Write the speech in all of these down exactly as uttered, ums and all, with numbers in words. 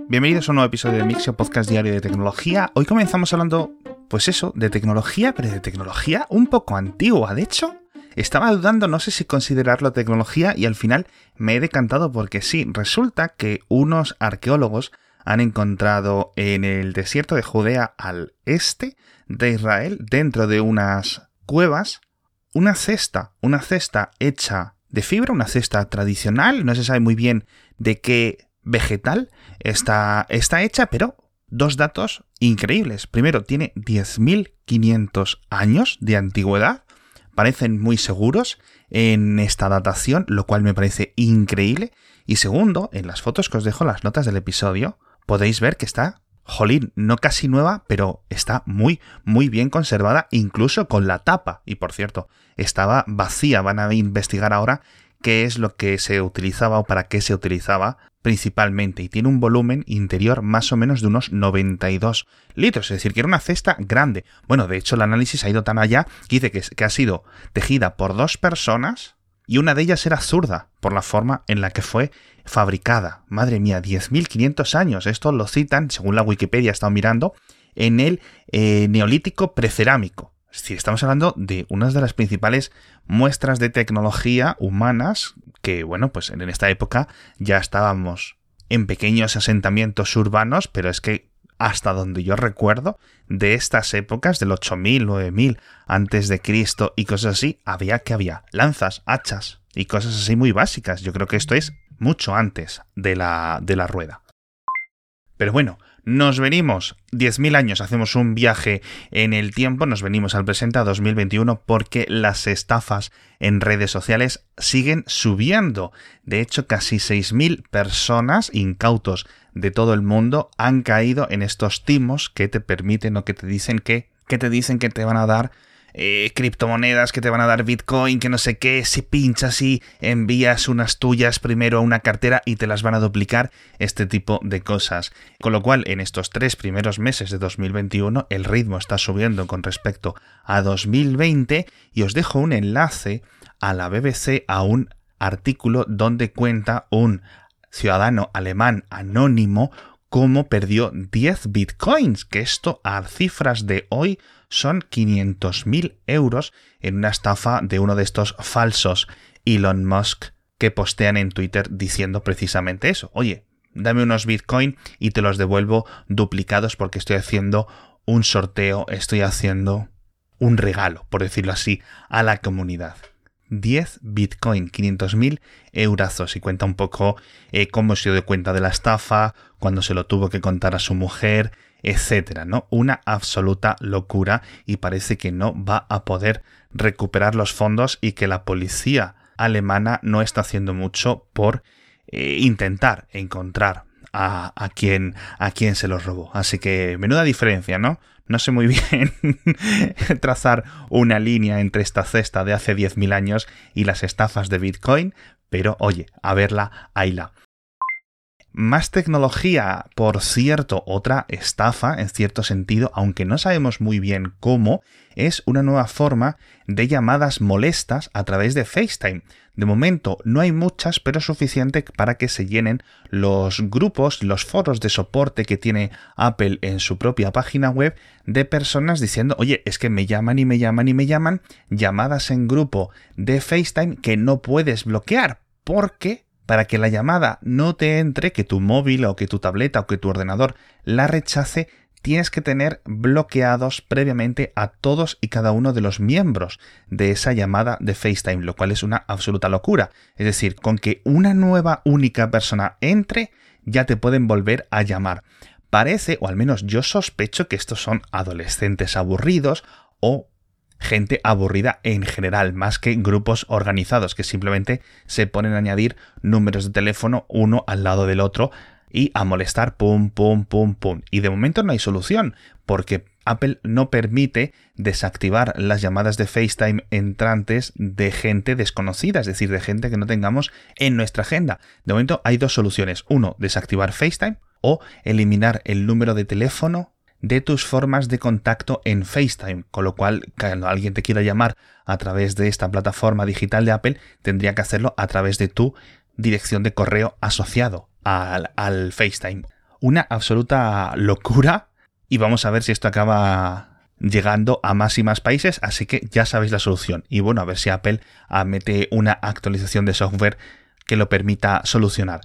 Bienvenidos a un nuevo episodio de Mixio, podcast diario de tecnología. Hoy comenzamos hablando, pues eso, de tecnología, pero de tecnología un poco antigua. De hecho, estaba dudando, no sé si considerarlo tecnología, y al final me he decantado porque sí, resulta que unos arqueólogos han encontrado en el desierto de Judea al este de Israel, dentro de unas cuevas, una cesta, una cesta hecha de fibra, una cesta tradicional, no se sabe muy bien de qué vegetal está, está hecha, pero dos datos increíbles. Primero, tiene diez mil quinientos años de antigüedad, parecen muy seguros en esta datación, lo cual me parece increíble. Y segundo, en las fotos que os dejo en las notas del episodio, podéis ver que está, jolín, no casi nueva, pero está muy, muy bien conservada, incluso con la tapa. Y por cierto, estaba vacía. Van a investigar ahora qué es lo que se utilizaba o para qué se utilizaba principalmente. Y tiene un volumen interior más o menos de unos noventa y dos litros, es decir, que era una cesta grande. Bueno, de hecho el análisis ha ido tan allá que dice que, que ha sido tejida por dos personas y una de ellas era zurda, por la forma en la que fue fabricada. Madre mía, diez mil quinientos años. Esto lo citan, según la Wikipedia he estado mirando, en el eh, Neolítico precerámico. Es decir, estamos hablando de una de las principales muestras de tecnología humanas que, bueno, pues en esta época ya estábamos en pequeños asentamientos urbanos, pero es que hasta donde yo recuerdo de estas épocas, del ocho mil, nueve mil antes de Cristo y cosas así, había que había lanzas, hachas y cosas así muy básicas. Yo creo que esto es mucho antes de la, de la rueda. Pero bueno, nos venimos diez mil años, hacemos un viaje en el tiempo, nos venimos al presente, a dos mil veintiuno, porque las estafas en redes sociales siguen subiendo. De hecho, casi seis mil personas, incautos de todo el mundo, han caído en estos timos que te permiten o que te dicen que, que te dicen que te van a dar Eh, criptomonedas, que te van a dar Bitcoin, que no sé qué, si pinchas y envías unas tuyas primero a una cartera y te las van a duplicar, este tipo de cosas. Con lo cual, en estos tres primeros meses de dos mil veintiuno, el ritmo está subiendo con respecto a dos mil veinte, y os dejo un enlace a la B B C, a un artículo donde cuenta un ciudadano alemán anónimo cómo perdió diez bitcoins, que esto a cifras de hoy son quinientos mil euros en una estafa de uno de estos falsos Elon Musk que postean en Twitter diciendo precisamente eso. Oye, dame unos bitcoin y te los devuelvo duplicados porque estoy haciendo un sorteo, estoy haciendo un regalo, por decirlo así, a la comunidad. diez bitcoin, quinientos mil eurazos, y cuenta un poco eh, cómo se dio cuenta de la estafa, cuando se lo tuvo que contar a su mujer, etcétera, ¿no? Una absoluta locura, y parece que no va a poder recuperar los fondos y que la policía alemana no está haciendo mucho por eh, intentar encontrar a, a, quien, a quien se los robó. Así que menuda diferencia, ¿no? No sé muy bien trazar una línea entre esta cesta de hace diez mil años y las estafas de Bitcoin, pero oye, a verla, hayla. Más tecnología, por cierto, otra estafa en cierto sentido, aunque no sabemos muy bien cómo, es una nueva forma de llamadas molestas a través de FaceTime. De momento no hay muchas, pero suficiente para que se llenen los grupos, los foros de soporte que tiene Apple en su propia página web de personas diciendo, oye, es que me llaman y me llaman y me llaman, llamadas en grupo de FaceTime que no puedes bloquear, porque para que la llamada no te entre, que tu móvil o que tu tableta o que tu ordenador la rechace, tienes que tener bloqueados previamente a todos y cada uno de los miembros de esa llamada de FaceTime, lo cual es una absoluta locura. Es decir, con que una nueva única persona entre, ya te pueden volver a llamar. Parece, o al menos yo sospecho, que estos son adolescentes aburridos o gente aburrida en general, más que grupos organizados que simplemente se ponen a añadir números de teléfono uno al lado del otro y a molestar pum, pum, pum, pum. Y de momento no hay solución, porque Apple no permite desactivar las llamadas de FaceTime entrantes de gente desconocida, es decir, de gente que no tengamos en nuestra agenda. De momento hay dos soluciones. Uno, desactivar FaceTime, o eliminar el número de teléfono de tus formas de contacto en FaceTime, con lo cual cuando alguien te quiera llamar a través de esta plataforma digital de Apple, tendría que hacerlo a través de tu dirección de correo asociado al, al FaceTime. una absoluta locura y vamos a ver si esto acaba llegando a más y más países, así que ya sabéis la solución. Y bueno, a ver si Apple mete una actualización de software que lo permita solucionar.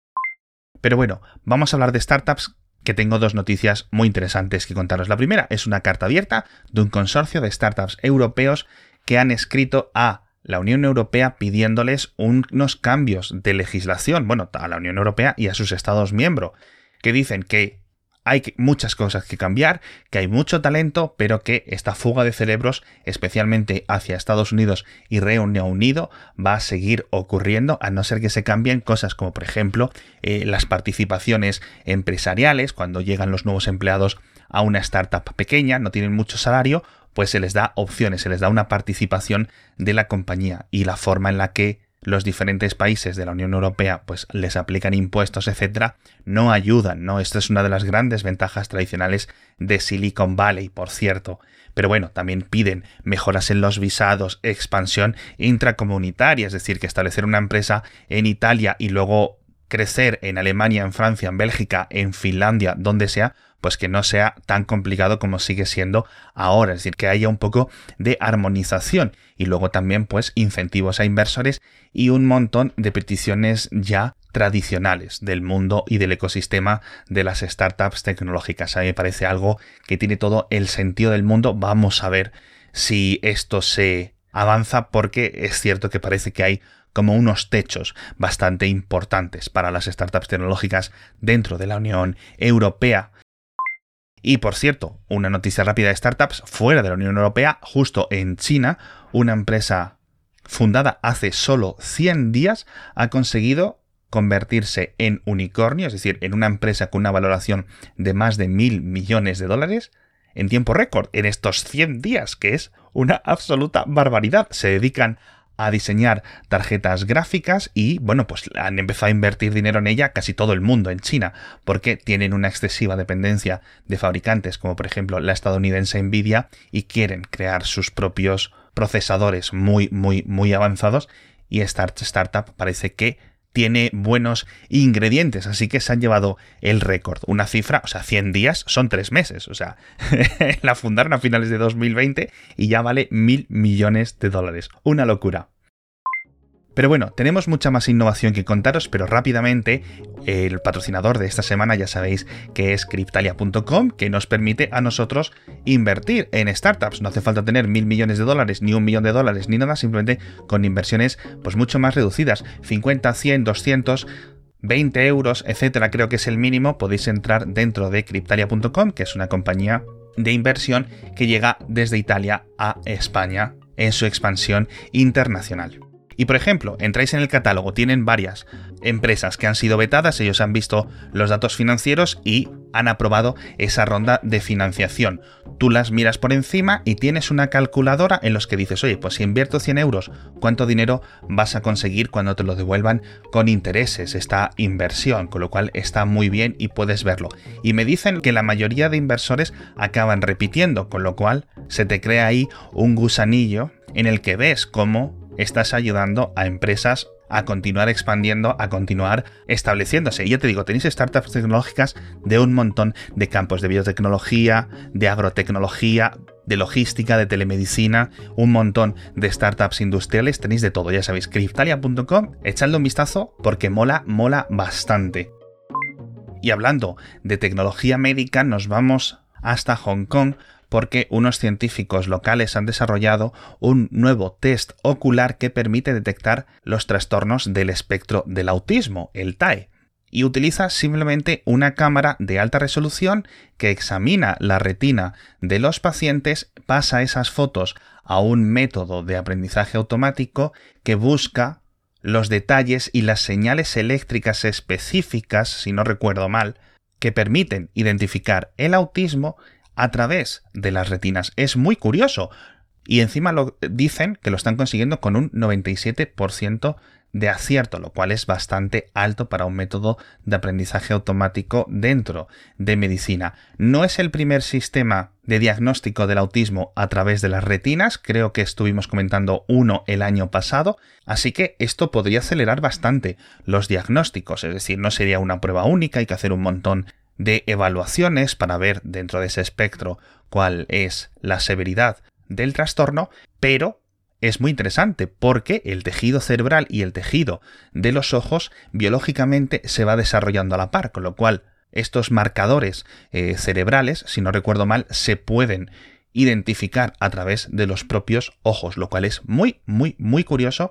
Pero bueno, vamos a hablar de startups, que tengo dos noticias muy interesantes que contaros. La primera es una carta abierta de un consorcio de startups europeos que han escrito a la Unión Europea pidiéndoles unos cambios de legislación, bueno, a la Unión Europea y a sus Estados miembros, que dicen que hay muchas cosas que cambiar, que hay mucho talento, pero que esta fuga de cerebros, especialmente hacia Estados Unidos y Reino Unido, va a seguir ocurriendo a no ser que se cambien cosas como, por ejemplo, eh, las participaciones empresariales. Cuando llegan los nuevos empleados a una startup pequeña, no tienen mucho salario, pues se les da opciones, se les da una participación de la compañía, y la forma en la que los diferentes países de la Unión Europea pues les aplican impuestos, etcétera, no ayudan, ¿no? Esta es una de las grandes ventajas tradicionales de Silicon Valley, por cierto. Pero bueno, también piden mejoras en los visados, expansión intracomunitaria, es decir, que establecer una empresa en Italia y luego crecer en Alemania, en Francia, en Bélgica, en Finlandia, donde sea, pues que no sea tan complicado como sigue siendo ahora, es decir, que haya un poco de armonización y luego también pues incentivos a inversores y un montón de peticiones ya tradicionales del mundo y del ecosistema de las startups tecnológicas. A mí me parece algo que tiene todo el sentido del mundo. Vamos a ver si esto se avanza, porque es cierto que parece que hay como unos techos bastante importantes para las startups tecnológicas dentro de la Unión Europea. Y por cierto, una noticia rápida de startups fuera de la Unión Europea, justo en China, una empresa fundada hace solo cien días ha conseguido convertirse en unicornio, es decir, en una empresa con una valoración de más de mil millones de dólares en tiempo récord, en estos cien días, que es una absoluta barbaridad. Se dedican a diseñar tarjetas gráficas y, bueno, pues han empezado a invertir dinero en ella casi todo el mundo en China, porque tienen una excesiva dependencia de fabricantes como por ejemplo la estadounidense Nvidia y quieren crear sus propios procesadores muy, muy, muy avanzados, y esta startup parece que tiene buenos ingredientes, así que se han llevado el récord. Una cifra, o sea, cien días son tres meses, o sea, la fundaron a finales de dos mil veinte y ya vale mil millones de dólares. Una locura. Pero bueno, tenemos mucha más innovación que contaros, pero rápidamente, el patrocinador de esta semana ya sabéis que es Cryptalia punto com, que nos permite a nosotros invertir en startups. No hace falta tener mil millones de dólares, ni un millón de dólares, ni nada, simplemente con inversiones pues mucho más reducidas, cincuenta, cien, doscientos, veinte euros, etcétera, creo que es el mínimo. Podéis entrar dentro de Cryptalia punto com, que es una compañía de inversión que llega desde Italia a España en su expansión internacional. Y por ejemplo, entráis en el catálogo, tienen varias empresas que han sido vetadas, ellos han visto los datos financieros y han aprobado esa ronda de financiación. Tú las miras por encima y tienes una calculadora en los que dices, oye, pues si invierto cien euros, ¿cuánto dinero vas a conseguir cuando te lo devuelvan con intereses esta inversión? Con lo cual está muy bien y puedes verlo. Y me dicen que la mayoría de inversores acaban repitiendo, con lo cual se te crea ahí un gusanillo en el que ves cómo estás ayudando a empresas a continuar expandiendo, a continuar estableciéndose. Y ya te digo, tenéis startups tecnológicas de un montón de campos, de biotecnología, de agrotecnología, de logística, de telemedicina, un montón de startups industriales, tenéis de todo, ya sabéis, Cryptalia punto com, echadle un vistazo porque mola, mola bastante. Y hablando de tecnología médica, nos vamos hasta Hong Kong, porque unos científicos locales han desarrollado un nuevo test ocular que permite detectar los trastornos del espectro del autismo, el T A E, y utiliza simplemente una cámara de alta resolución que examina la retina de los pacientes, pasa esas fotos a un método de aprendizaje automático que busca los detalles y las señales eléctricas específicas, si no recuerdo mal, que permiten identificar el autismo a través de las retinas. Es muy curioso. Y encima lo dicen que lo están consiguiendo con un noventa y siete por ciento de acierto, lo cual es bastante alto para un método de aprendizaje automático dentro de medicina. No es el primer sistema de diagnóstico del autismo a través de las retinas, creo que estuvimos comentando uno el año pasado, así que esto podría acelerar bastante los diagnósticos, es decir, no sería una prueba única, hay que hacer un montón de evaluaciones para ver dentro de ese espectro cuál es la severidad del trastorno, pero es muy interesante porque el tejido cerebral y el tejido de los ojos biológicamente se va desarrollando a la par, con lo cual estos marcadores eh, cerebrales, si no recuerdo mal, se pueden identificar a través de los propios ojos, lo cual es muy, muy, muy curioso.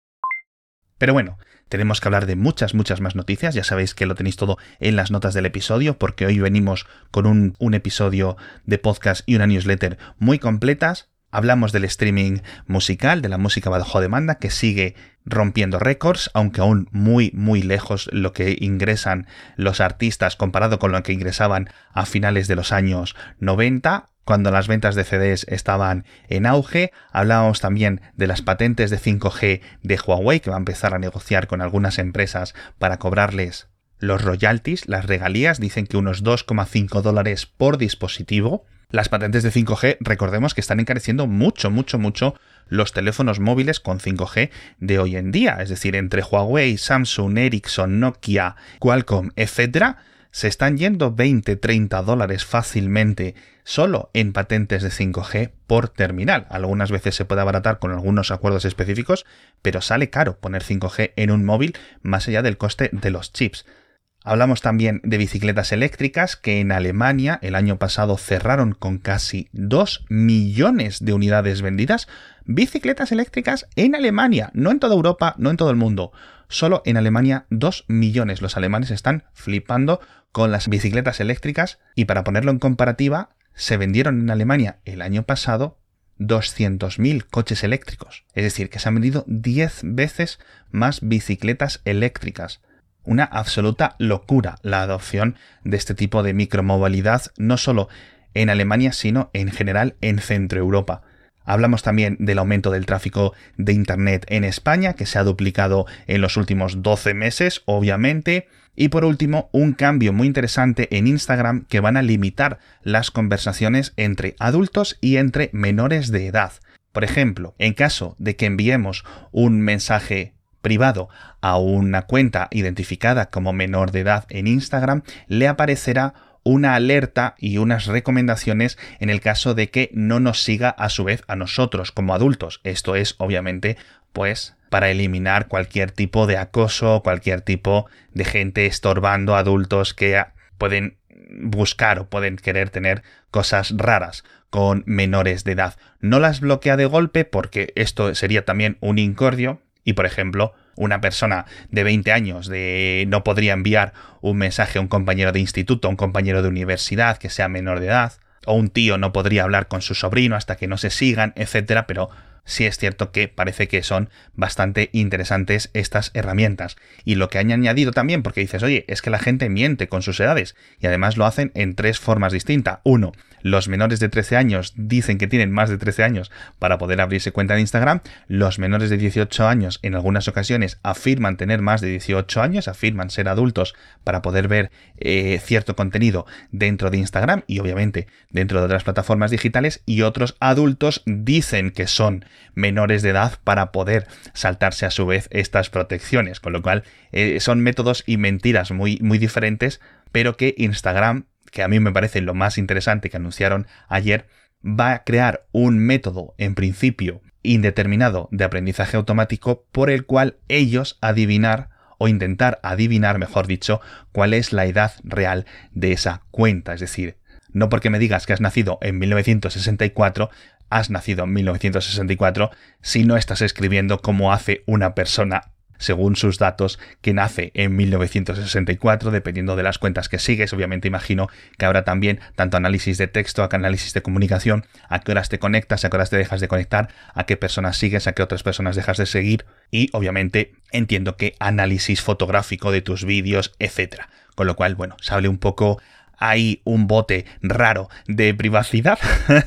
Pero bueno, tenemos que hablar de muchas, muchas más noticias. Ya sabéis que lo tenéis todo en las notas del episodio, porque hoy venimos con un, un episodio de podcast y una newsletter muy completas. Hablamos del streaming musical, de la música bajo demanda, que sigue rompiendo récords, aunque aún muy, muy lejos lo que ingresan los artistas comparado con lo que ingresaban a finales de los años noventa, cuando las ventas de C Ds estaban en auge. Hablábamos también de las patentes de cinco G de Huawei, que va a empezar a negociar con algunas empresas para cobrarles los royalties, las regalías. Dicen que unos dos coma cinco dólares por dispositivo. Las patentes de cinco G, recordemos que están encareciendo mucho, mucho, mucho los teléfonos móviles con cinco G de hoy en día. Es decir, entre Huawei, Samsung, Ericsson, Nokia, Qualcomm, etcétera, se están yendo veinte, treinta dólares fácilmente solo en patentes de cinco G por terminal. Algunas veces se puede abaratar con algunos acuerdos específicos, pero sale caro poner cinco G en un móvil más allá del coste de los chips. Hablamos también de bicicletas eléctricas que en Alemania el año pasado cerraron con casi dos millones de unidades vendidas. Bicicletas eléctricas en Alemania, no en toda Europa, no en todo el mundo. Solo en Alemania dos millones. Los alemanes están flipando con las bicicletas eléctricas y para ponerlo en comparativa, se vendieron en Alemania el año pasado doscientos mil coches eléctricos. Es decir, que se han vendido diez veces más bicicletas eléctricas. Una absoluta locura la adopción de este tipo de micromovilidad, no solo en Alemania, sino en general en Centro Europa. Hablamos también del aumento del tráfico de Internet en España, que se ha duplicado en los últimos doce meses, obviamente. Y por último, un cambio muy interesante en Instagram, que van a limitar las conversaciones entre adultos y entre menores de edad. Por ejemplo, en caso de que enviemos un mensaje privado a una cuenta identificada como menor de edad en Instagram, le aparecerá una alerta y unas recomendaciones en el caso de que no nos siga a su vez a nosotros como adultos. Esto es obviamente pues para eliminar cualquier tipo de acoso, cualquier tipo de gente estorbando a adultos que pueden buscar o pueden querer tener cosas raras con menores de edad. No las bloquea de golpe porque esto sería también un incordio. Y, por ejemplo, una persona de veinte años de, no podría enviar un mensaje a un compañero de instituto, a un compañero de universidad que sea menor de edad, o un tío no podría hablar con su sobrino hasta que no se sigan, etcétera, pero sí es cierto que parece que son bastante interesantes estas herramientas. Y lo que han añadido también, porque dices, oye, es que la gente miente con sus edades, y además lo hacen en tres formas distintas. Uno, los menores de trece años dicen que tienen más de trece años para poder abrirse cuenta de Instagram. Los menores de dieciocho años en algunas ocasiones afirman tener más de dieciocho años, afirman ser adultos para poder ver eh, cierto contenido dentro de Instagram y obviamente dentro de otras plataformas digitales, y otros adultos dicen que son menores de edad para poder saltarse a su vez estas protecciones, con lo cual eh, son métodos y mentiras muy, muy diferentes, pero que Instagram, que a mí me parece lo más interesante que anunciaron ayer, va a crear un método, en principio, indeterminado de aprendizaje automático por el cual ellos adivinar o intentar adivinar, mejor dicho, cuál es la edad real de esa cuenta. Es decir, no porque me digas que has nacido en mil novecientos sesenta y cuatro, has nacido en mil novecientos sesenta y cuatro si no estás escribiendo como hace una persona según sus datos que nace en mil novecientos sesenta y cuatro, dependiendo de las cuentas que sigues. Obviamente imagino que habrá también tanto análisis de texto, análisis de comunicación, a qué horas te conectas, a qué horas te dejas de conectar, a qué personas sigues, a qué otras personas dejas de seguir, y obviamente entiendo que análisis fotográfico de tus vídeos, etcétera. Con lo cual, bueno, sale un poco ahí un bote raro de privacidad,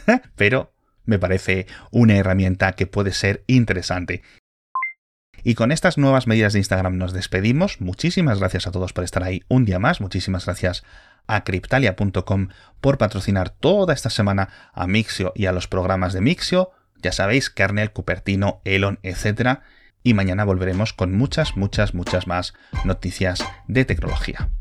pero me parece una herramienta que puede ser interesante. Y con estas nuevas medidas de Instagram nos despedimos. Muchísimas gracias a todos por estar ahí un día más. Muchísimas gracias a Cryptalia punto com por patrocinar toda esta semana a Mixio y a los programas de Mixio. Ya sabéis, Kernel, Cupertino, Elon, etcétera. Y mañana volveremos con muchas, muchas, muchas más noticias de tecnología.